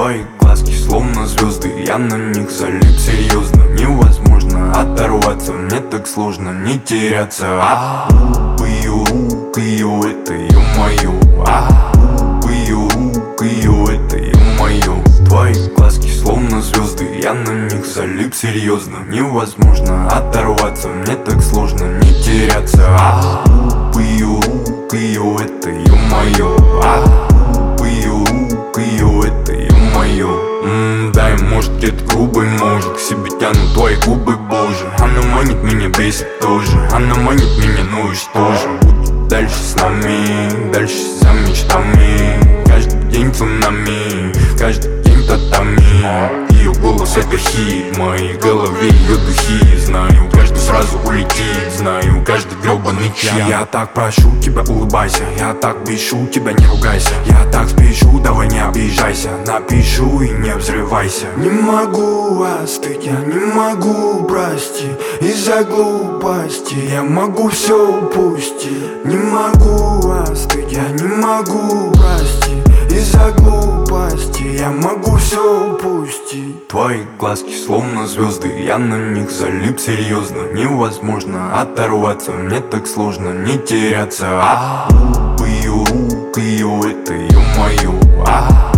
Твои глазки словно звезды, я на них залип серьезно. Невозможно оторваться, мне так сложно не теряться. Ее рук, ее это ё-моё. Ее рук, ее это ё-моё. Твои глазки словно звезды, я на них залип серьезно. Невозможно оторваться, мне так сложно не теряться. Ее рук, ее это ё-моё. Ее рук, ее это ё-моё. Дай, может, где-то грубый, может, к себе тянут твои губы, боже. Она манит меня, бесит тоже. Она манит меня, ну и что же? Будет дальше с нами, дальше за мечтами. Каждый день цунами, каждый день татами. Ее голос это хит, в моей голове ее духи. Знаю, каждый сразу улетит, знаю, каждый гребаный час. Я так прошу тебя, улыбайся, я так бешу тебя, не ругайся. Я так спешу, давай не обижайся, напишу и не взрывайся. Не могу остыть, я не могу простить. Из-за глупости я могу все упустить. Не могу остыть, я не могу простить. Из-за глупости я могу все упустить. Твои глазки словно звезды, я на них залип серьезно. Невозможно оторваться, мне так сложно не теряться. Ее рук, ее это ё-моё.